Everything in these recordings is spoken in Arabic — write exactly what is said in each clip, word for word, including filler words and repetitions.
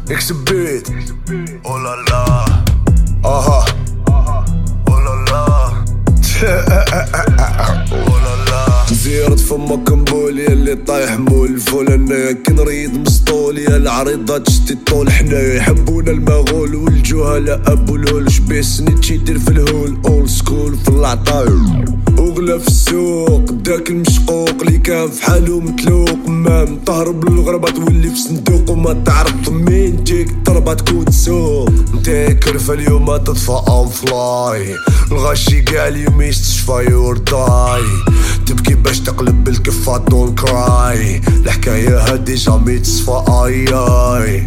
اكس بيت Oh la la, اها oh la la, oh la la. زيارة فمك مبوليا اللي طايح مول الفول. انايا كنريد مسطوليا العريضة تشتي الطول. حنايا يحبونا المغول والجهلاء ابو الهول. شبيه سنيتشي يدير في الهول اول سكول في العطاير. وغلا في السوق داك المشقوق اللي كان في حالو متلوق. مام تهرب للغربة تولي في صندوق وما تعرف منين تجيك الضربة تكون سوق. نتا كرفة اليوم تطفى اون فلاي. الغاشي قاع اليوم يستشفى يور داي. تبكي باش تقلب بالكفة دون كراي. الحكاية هادي جامي تصفى اي اي.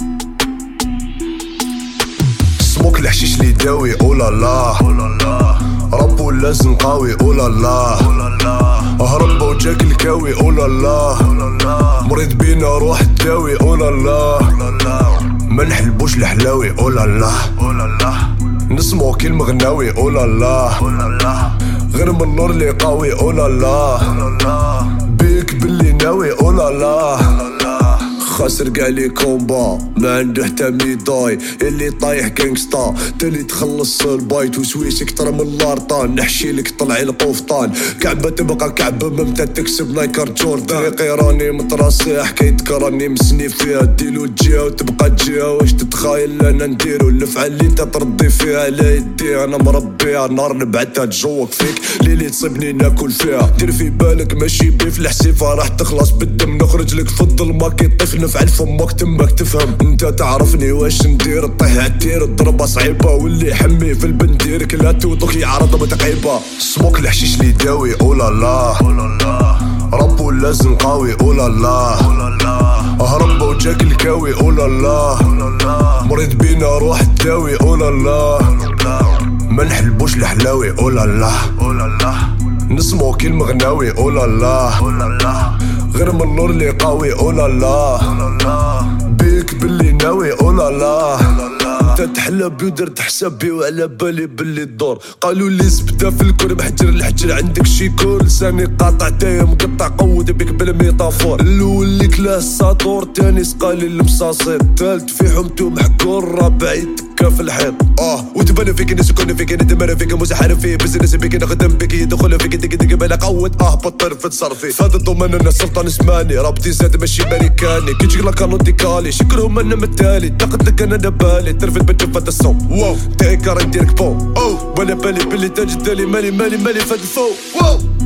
سموك الحشيش اللي داوي اولا لا Oh la la, ربو لازم قوي اولا لا. oh la la, هرب وجاك الكاوي اولا لا. oh la la, مريض بينا روح تداوي اولا لا. oh la la, ما نحلبوش الحلاوي اولا لا. oh la la, نسمعو كلمة غناوي اولا لا. oh la la, غير من النور اللي قوي اولا لا. oh la la, بيك باللي ناوي اولا لا. oh la la. خاسر قاع لي كومبا ما عنده حتى ميداي. اللي طايح كينغستا تالي تخلص البايت. وسويس اكتر من لارطان نحشي لك طلعي القفطان. كعبة تبقى كعبة ممتى تكسب نايكر جوردان. طريقي راني متراصي حكايتك راني مسني فيها. ديلو تجيها وتبقى تجيها واش تتخايل انا نديرو. الفعل اللي انت ترضي فيها على يدي انا مربيها. نار نبعتها تجوك فيك ليلي تصيبني ناكل فيها. دير في بالك ماشي بيف الحسيفة راح تخلص بالدم. نخرج لك في الظلمة كي طيف نفعل فمك تمك تفهم. انت تعرفني واش ندير طيح عالتير الضربة صعيبة. واللي يحمي في البندير كلا توضك يعرض متقعيبة. سموك الحشيش اللي داوي اولا لا Oh la la, ربو لازم قوي اولا لا. oh la la, هرب وجاك الكاوي اولا لا. oh la la, مريض بينا روح تداوي اولا لا. oh la, ما نحلبوش الحلاوي اولا لا. oh la la, نسمعو كلمة غناوي اولا لا. oh la la, غير من النور اللي قوي اولا لا. oh la la, بيك باللي ناوي اولا لا. oh la la. انت تحلبي ودرت حسابي وعلى بالي باللي الدور. قالوا لي زبده في الكرب حجر الحجر عندك شي كور. لساني قاطع دايم مقطع قود بك بالميتافور. الاول اللي كلاه الساطور تاني سقالي المصاصيط. ثالث في حمتو محكور رابع يتكا في الحيط. اه وتبان فيك ناس يكون فيك ندمر فيك مسحر فيه بزنس بيك نخدم بيك يدخل فيك دق دق بلا قود. اه بطل في تصرفي فهذا الضمان انا السلطان اسماني. ربطي زاد ماشي امريكاني. كي تجيك لك ديكالي شكرهم انا متالي. تاخد لك انا دبالي ترفد بتشوف هذا الصوت. واو تايكر نديرك فوق. او ولا بالي باللي تاج الدالي مالي مالي مالي فهاد الفوق. واو